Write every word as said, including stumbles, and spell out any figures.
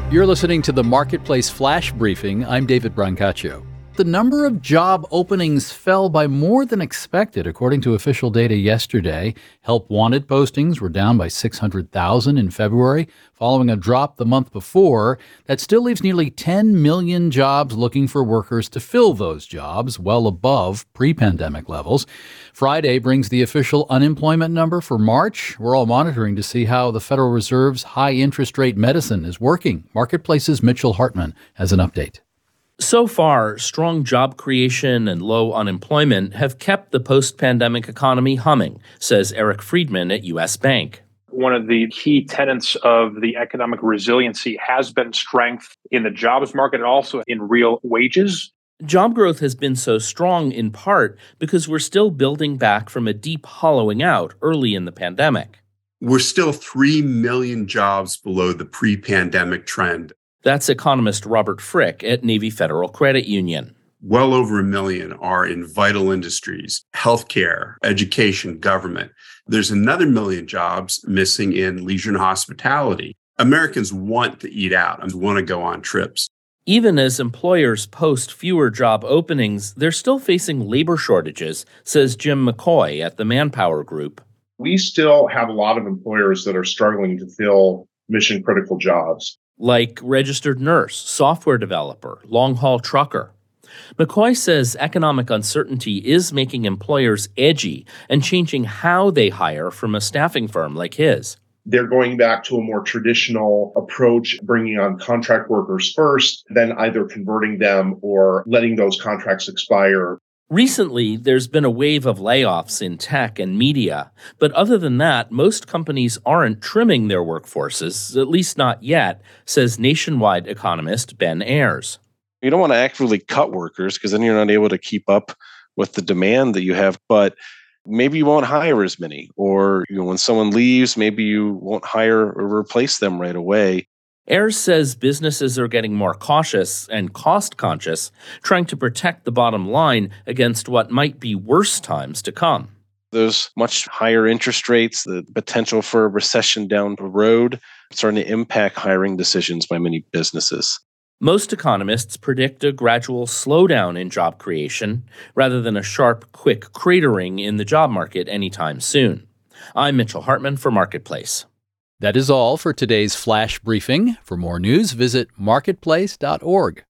You're listening to the Marketplace Flash Briefing. I'm David Brancaccio. The number of job openings fell by more than expected, according to official data yesterday. Help wanted postings were down by six hundred thousand in February, following a drop the month before. That still leaves nearly ten million jobs looking for workers to fill those jobs, well above pre-pandemic levels. Friday brings the official unemployment number for March. We're all monitoring to see how the Federal Reserve's high interest rate medicine is working. Marketplace's Mitchell Hartman has an update. So far, strong job creation and low unemployment have kept the post-pandemic economy humming, says Eric Friedman at U S Bank. One of the key tenets of the economic resiliency has been strength in the jobs market and also in real wages. Job growth has been so strong in part because we're still building back from a deep hollowing out early in the pandemic. We're still three million jobs below the pre-pandemic trend. That's economist Robert Frick at Navy Federal Credit Union. Well over a million are in vital industries, healthcare, education, government. There's another million jobs missing in leisure and hospitality. Americans want to eat out and want to go on trips. Even as employers post fewer job openings, they're still facing labor shortages, says Jim McCoy at the Manpower Group. We still have a lot of employers that are struggling to fill mission-critical jobs, like registered nurse, software developer, long-haul trucker. McCoy says economic uncertainty is making employers edgy and changing how they hire from a staffing firm like his. They're going back to a more traditional approach, bringing on contract workers first, then either converting them or letting those contracts expire. Recently, there's been a wave of layoffs in tech and media, but other than that, most companies aren't trimming their workforces, at least not yet, says Nationwide economist Ben Ayers. You don't want to actively cut workers because then you're not able to keep up with the demand that you have, but maybe you won't hire as many, or you know, when someone leaves, maybe you won't hire or replace them right away. Ayers says businesses are getting more cautious and cost-conscious, trying to protect the bottom line against what might be worse times to come. There's much higher interest rates, the potential for a recession down the road, starting to impact hiring decisions by many businesses. Most economists predict a gradual slowdown in job creation, rather than a sharp, quick cratering in the job market anytime soon. I'm Mitchell Hartman for Marketplace. That is all for today's Flash Briefing. For more news, visit marketplace dot org.